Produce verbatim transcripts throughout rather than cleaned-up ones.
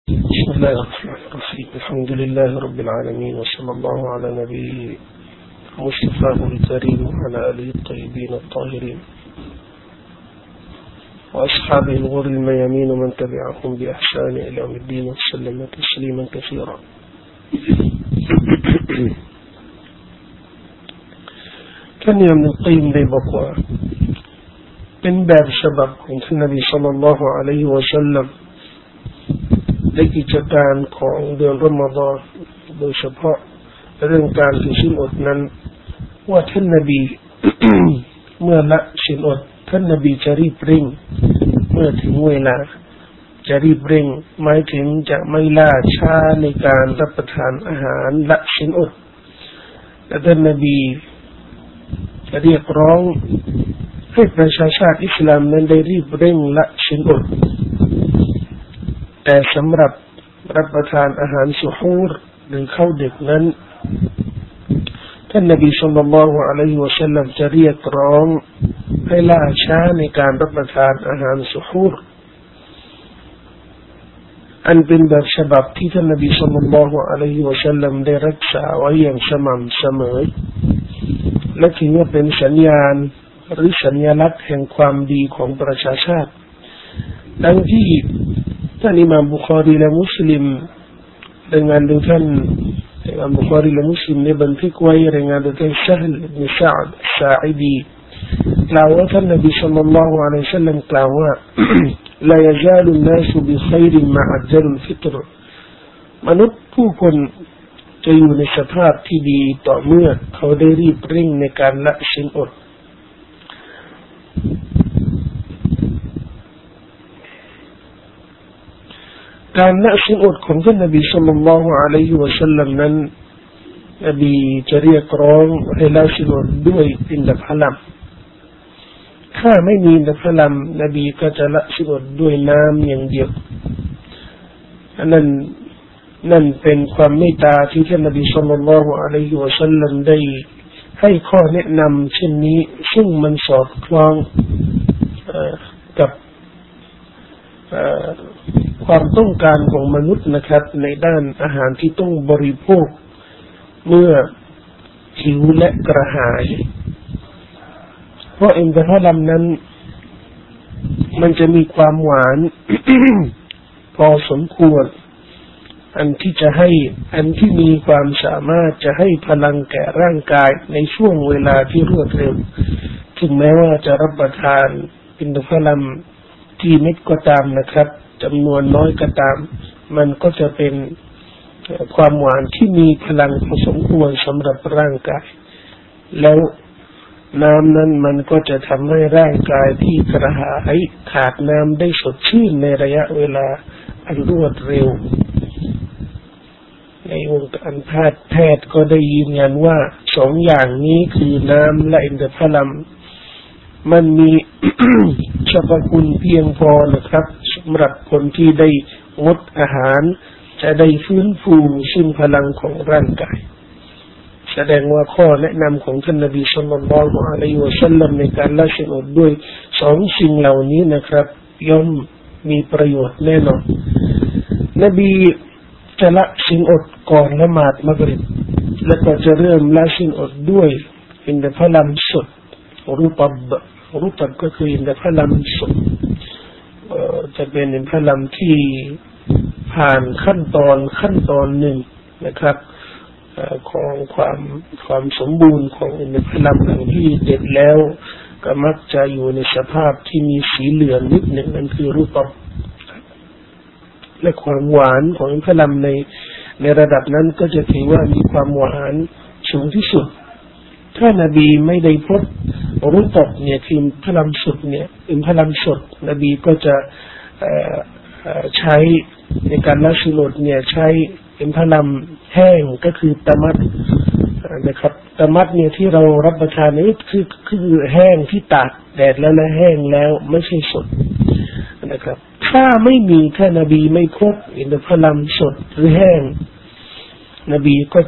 بسم الله الرحمن الرحيم الحمد لله رب العالمين وصلى الله على نبيه مصطفاه الكريم وعلى آله الطيبين الطاهرين وأصحابه الغر الميامين ومن تبعهم بإحسان إلى يوم الدين وسلم تسليما كثيرا ท่านอิหม่ามอิบนุลกัยยิมได้บอกว่าเป็นแบบฉบับของท่านนบีศ็อลลัลลอฮุอะลัยฮิวะซัลลัมในกิจการของเดือนรอมฎอนโดยเฉพาะเรื่องการถือศีลอดนั้นว่าท่านนบี เมื่อละศีลอดท่านนบีจะรีบเร่งเมื่อถึงเวลาจะรีบเร่งหมายถึงจะไม่ล่าช้าในการรับประทานอาหารละศีลอดและท่านนบีจะเรียกร้องให้ประชาชาติอิสลามนั้นได้รีบเร่งละศีลอดแต่สำหรับรับประทานอาหารสุฮูรหรือข้าวดึกนั้นท่านนบีศ็อลลัลลอฮุอะลัยฮิวะซัลลัมจะเรียกร้องให้ล่าช้าในการรับประทานอาหารสุฮูรอันเป็นแบบฉบับที่ท่านนบีศ็อลลัลลอฮุอะลัยฮิวะซัลลัมได้รักษาไว้อย่างสม่ำเสมอและถือว่าเป็นสัญญาณหรือสัญลักษณ์แห่งความดีของประชาชาติดังที่ท่านอิหม่ามบุคอรีและมุสลิมรายงานโดยท่านอิหม่ามบุคอรีและมุสลิมได้บันทึกไว้รายงานโดยท่านซะฮ์ลอิบนุซะอ์ดอัสซาอิดีกล่าวว่าท่านนบีศ็อลลัลลอฮุอะลัยฮิวะซัลลัมกล่าวว่า لا يزال الناس بخير مع عجل الفطر มนุษย์ผู้คนจะอยู่ในสภาพที่ดีต่อเมื่อเขาได้รีบเร่งในการละศีลอดการละศีลอดของท่านนบีศ็อลลัลลอฮุอะลัยฮิวะซัลลัมนั้นนบีจะเรียกร้องให้ละศีลอดด้วยอินทผลัมถ้าไม่มีอินทผลัมนบีก็จะละศีลอดด้วยน้ำอย่างเดียวอันนั้นนั่นเป็นความเมตตาที่ท่านนบีศ็อลลัลลอฮุอะลัยฮิวะซัลลัมได้ให้ข้อแนะนำเช่นนี้ซึ่งมันสอดคล้องกับความต้องการของมนุษย์นะครับในด้านอาหารที่ต้องบริโภคเมื่อหิวและกระหายเพราะอินทผลัมนั้นมันจะมีความหวาน พอสมควรอันที่จะให้อันที่มีความสามารถจะให้พลังแก่ร่างกายในช่วงเวลาที่รวดเร็วถึงแม้ว่าจะรับประทานอินทผลัมที่เม็ดก็ตามนะครับจำนวนน้อยก็ตามมันก็จะเป็นความหวานที่มีพลังพอสมควรสำหรับร่างกายแล้วน้ำนั้นมันก็จะทำให้ร่างกายที่กระหายขาดน้ำได้สดชื่นในระยะเวลาอันรวดเร็วในวงการแพทย์แพทย์ก็ได้ยืนยันว่าสองอย่างนี้คือน้ำและอินทผลัมมันมี สรรพคุณเพียงพอนะครับสำหรับคนที่ได้งดอาหารจะได้ฟื้นฟูซึ่งพลังของร่างกายแสดงว่าข้อแนะนำของท่านนบีศ็อลลัลลอฮุอะลัยฮิวะซัลลัมในการละศีลอดด้วยสองสิ่งเหล่านี้นะครับย่อมมีประโยชน์แน่นอนนบีจะละศีลอดก่อนละหมาดมักริบและก็จะเริ่มละศีลอดด้วยอินทผลัมสดรูปับรูปับก็คืออินทผลัมสดจะเป็นอินทผลัมที่ผ่านขั้นตอนขั้นตอนหนึ่งนะครับของความความสมบูรณ์ของอินทผลัมหลังที่เด็ดแล้วก็มักจะอยู่ในสภาพที่มีสีเหลืองนิดหนึ่งนั่นคือรูปับและความหวานของอินทผลัมในในระดับนั้นก็จะถือว่ามีความหวานสูงที่สุดถ้านบีไม่ได้พบรูปับเนี่ยคืออินทผลัมสดเนี่ยอินทผลัมสดนบีก็จะใช้ในการละศีลอดเนี่ยใช้อินทผลัมแห้งก็คือตะมัดนะครับตะมัดเนี่ยที่เรารับประทานนี่คือคือแห้งที่ตากแดดแล้วและแห้งแล้วไม่ใช่สดนะครับถ้าไม่มีถ้านบีไม่พบอินทผลัมสดหรือแห้งนบีก็จะ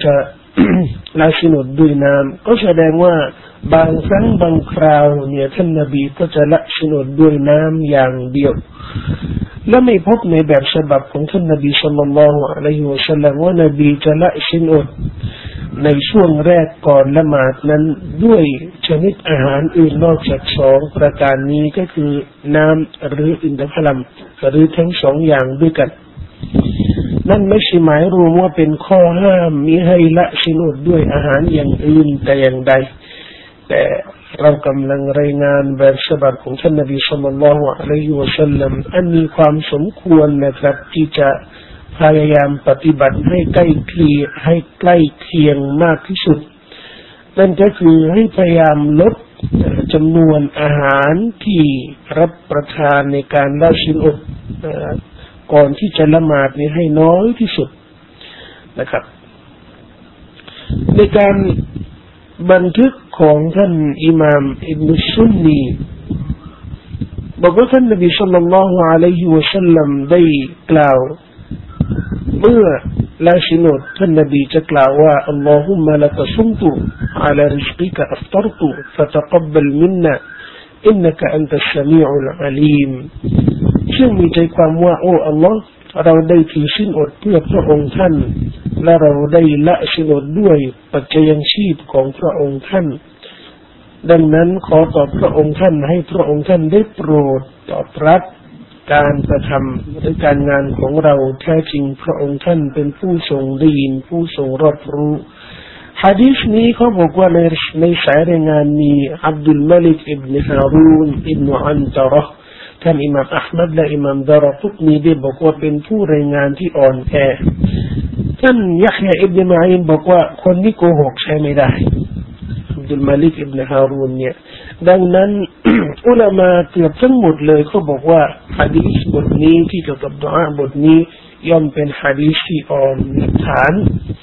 ละสินอดด้วยน้ำก็แสดงว่าบางครั้งบางคราวเนี่ยท่านนบีก็จะละสินอดด้วยน้ำอย่างเดียวและไม่พบในแบบฉบับของท่านนบีศ็อลลัลลอฮุอะลัยฮิวะซัลลัมว่านบีจะละสินอดในช่วงแรกก่อนละหมาดนั้นด้วยชนิดอาหารอื่นนอกจากสองประการนี้ก็คือน้ำหรืออินทผลัมหรือทั้งสองอย่างด้วยกันนั่นไม่ใช่หมายรวมว่าเป็นข้อห้ามมิให้ละสินอดด้วยอาหารอย่างอื่นแต่อย่างใดแต่เรากำลังรายงานแบบฉบับของท่านนบีศ็อลลัลลอฮุอะลัยฮิวะซัลลัมอันมีความสมควรนะครับที่จะพยายามปฏิบัติให้ใกล้เคียงให้ใกล้เคียงมากที่สุดนั่นก็คือให้พยายามลดจำนวนอาหารที่รับประทานในการละสินอดก่อนที่จะละหมาดนี้ให้น้อยที่สุดนะครับในการบันทึกของท่านอิหม่ามอิบนุซุนนีบอกว่าท่านนบีศ็อลลัลลอฮุอะลัยฮิวะซัลลัมได้กล่าวเมื่อละสินอดท่านนบีจะกล่าวว่าอัลลอฮุมมะละกะซุมตุอะลาริซกิกะอัฟตัรตุฟะตะกับบัลมินนาอินนะกะอันตัสสะมีอุลอะลีมซึ่งมีใจความว่าโอ้อัลลอฮ์เราได้ถือสินอดเพื่อพระองค์ท่านและเราได้ละสินอดด้วยปัจจัยชีพของพระองค์ท่านดังนั้นขอตอบพระองค์ท่านให้พระองค์ท่านได้โปรดตอบรับการกระทำหรือการงานของเราแท้จริงพระองค์ท่านเป็นผู้ทรงได้ยินผู้ทรงรอบรู้หะดีษนี้เขาบอกว่าในในสายรายงานมีอับดุลมาลิกอิบนุฮารูนอิบนุอันตะเราะห์ท่านอิหม่ามอะห์มัดและอิหม่ามดารกุตนีได้บอกว่าเป็นผู้รายงานที่อ่อนแอท่านยะฮยาอิบนุมะอีนบอกว่าคนนี้โกหกใช้ไม่ได้อับดุลมาลิกอิบนุฮารูนเนี่ยดังนั้น อุลามะเกือบทั้งหมดเลยเขาบอกว่าหะดีษบทนี้ที่เกี่ยวกับดุอาบทนี้ย่อมเป็นหะดีษที่อ่อนฐาน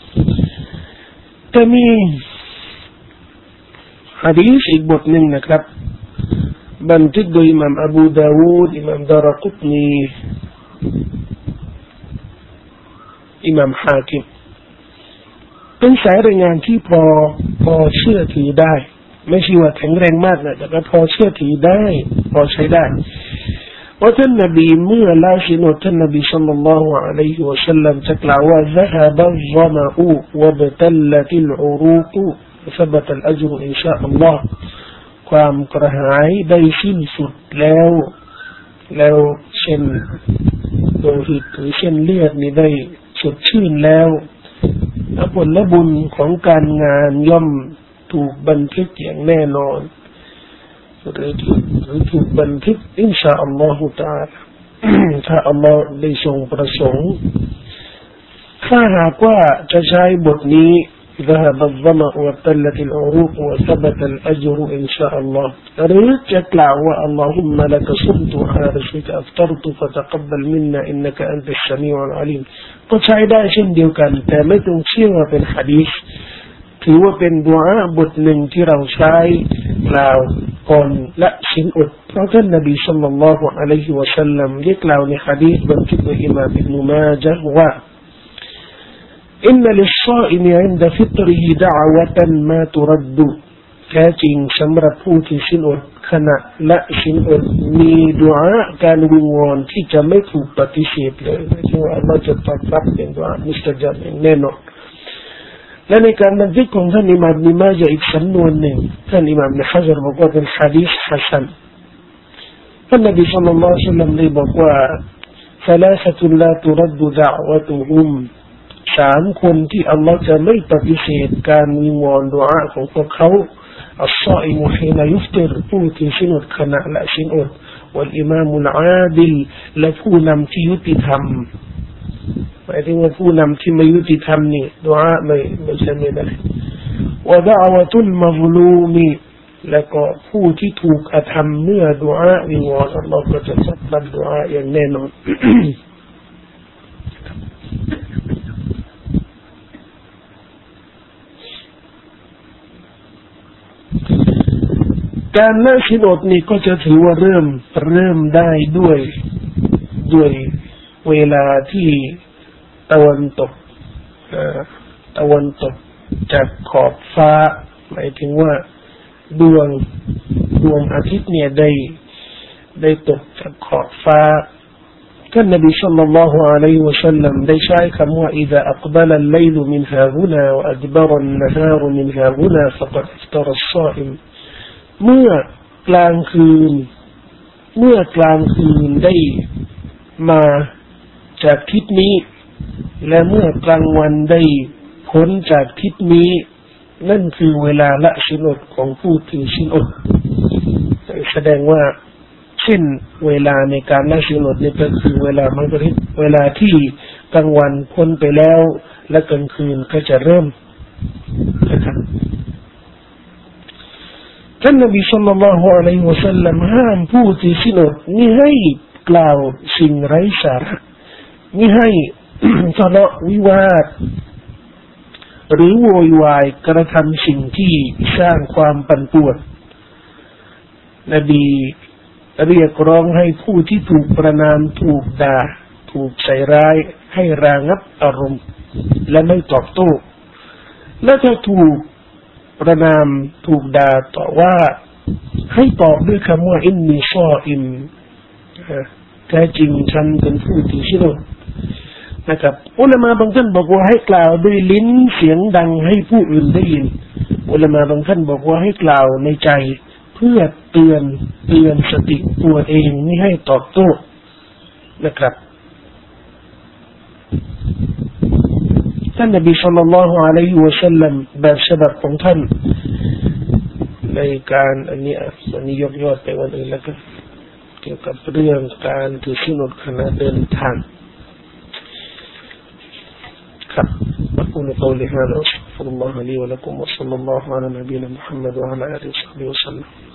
แต่มีหะดีษอีกบทหนึ่งนะครับบันทึกโดยอิหม่ามอบูดาวูดอิหม่ามดารกุตนีอิหม่ามฮาคิมเป็นสายรายงานที่พอพอเชื่อถือได้ไม่ใช่ว่าแข็งแรงมากนะแต่ก็พอเชื่อถือได้พอใช้ได้ว่าท่านนบีเมื่อละสินอดท่านนบีศ็อลลัลลอฮุอะลัยฮิวะซัลลัมจะกล่าวว่า ذهب الظمأ وابتلت العروق وثبت الأجر إن شاء الله ความกระหายได้สิ้นสุดแล้วแล้วเช่นโลหิตหรือเช่นเลือดนี่ได้สดชื่นแล้วผลบุญของการงานย่อมถูกบันทึกอย่างแน่นอนหรือหรือถูกบันทึกอินชาอัลลอฮฺตะอาลาถ้าอัลลอฮฺได้ทรงประสงค์ถ้าหากว่าจะใช้บทนี้ ذهب الظمأ وابتلت العروق وثبت الأجر إن شاء الله หรือจะกล่าวว่า اللهم لك صمت على رزقك أفطرت فتقبل منا إنك أنت السميع العليم ก็ใช้ได้เช่นเดียวกันแต่ไม่ต้องเชื่อว่าเป็นหะดีษถือว่าเป็นดุอาบทหนึ่งที่เราใช้กล่าวก่อนละสินอดเพราะท่านนบีศ็อลลัลลอฮุอะลัยฮิวะซัลลัมได้กล่าวในหะดีษบันทึกโดยอิหม่ามอิบนุมาญะฮ์ว่าอินนัลิศศออิม عند فطره دعوة ما ترد แท้จริงสำหรับผู้ที่สินอดขณะละสินอดมีดุอาการวิงวอนที่จะไม่ถูกปฏิเสธเลยที่ว่าอัลเลาะห์จะตอบรับเป็นดุอามุสตะญาบแน่นอนและในการบันทึกของท่านอิหม่ามอิบนุมาญะฮ์อีกสำนวนหนึ่งท่านอิหม่ามอิบนุฮะญรบอกว่าเป็นหะดีษฮะซันท่านนบีศ็อลลัลลอฮุอะลัยฮิวะซัลลัมได้บอกว่า ثلاثة لا ترد دعوتهم สามคนที่อัลลอฮ์จะไม่ปฏิเสธการวิงวอนดุอาของพวกเขาอัศศออิมุฮีนยุฟติรผู้ที่สินอดขณะละสินอดวัลอิมามุลอาดิลและผู้นำที่ยุติธรรมหมายถึงว่าผู้นำที่ไม่ยุติธรรมนี่ดุอาไม่ไม่ใช่ไม่ได้วะดะอวะตุลมัซลูมีและก็ผู้ที่ถูกกระทำเมื่อดุอาวิงวอนอัลลอฮ์ก็จะตอบรับดุอาอย่างแน่นอนการละสินอดนี่ก็จะถือว่าเริ่มเริ่มได้ด้วยด้วยเวลาที่ตะวันตกตะวันตกจากขอบฟ้าหมายถึงว่าดวงดวงอาทิตย์เนี่ยได้ได้ตกจากขอบฟ้าท่านนบีศ็อลลัลลอฮุอะลัยฮิวะซัลลัมได้ใช้คำว่า إذا أقبل الليل من هاهنا وأدبر النهار من هاهنا فقد أفطر الصائم เมื่อกลางคืนเมื่อกลางคืนได้มาจากทิศนี้และเมื่อกลางวันได้พ้นจากทิศนี้นั่นคือเวลาละศีลอดของผู้ถือศีลอดแสดงว่าเช่นเวลาในการละศีลอดนี่ก็คือเวลามักริบเวลาที่กลางวันพ้นไปแล้วและกลางคืนก็จะเริ่มนะครับท่านนบีศ็อลลัลลอฮุอะลัยฮิวะซัลลัมห้ามผู้ถือศีลอดมิให้กล่าวสิ่งไร้สาระมิให้ทะเลาะวิวาทหรือโวยวายกระทำสิ่งที่สร้างความปั่นป่วนนบีเรียกร้องให้ผู้ที่ถูกประณามถูกด่าถูกใส่ร้ายให้ระงับอารมณ์และไม่ตอบโต้และถ้าถูกประณามถูกด่าต่อว่าให้ตอบด้วยคำว่าอินนีซออิมแท้จริงฉันเป็นผู้ถือศีลอดนะครับอุลามะบางท่านบอกว่าให้กล่าวด้วยลิ้นเสียงดังให้ผู้อื่นได้ยินอุลามะบางท่านบอกว่าให้กล่าวในใจเพื่อเตือนเตือนสติตัวเองไม่ให้ตอบโต้นะครับท่านนบีศ็อลลัลลอฮุอะลัยฮิวะซัลลัมแบบฉบับของท่านในการอันนี้อันนี้ยกยอดไปวันอื่นแล้วก็เกี่ยวกับเรื่องการถือศีลอดขณะเดินทางأقول قولي هذا وأستغفر الله لي ولكم وصلى الله على نبينا محمد وعلى آله وصحبه وسلم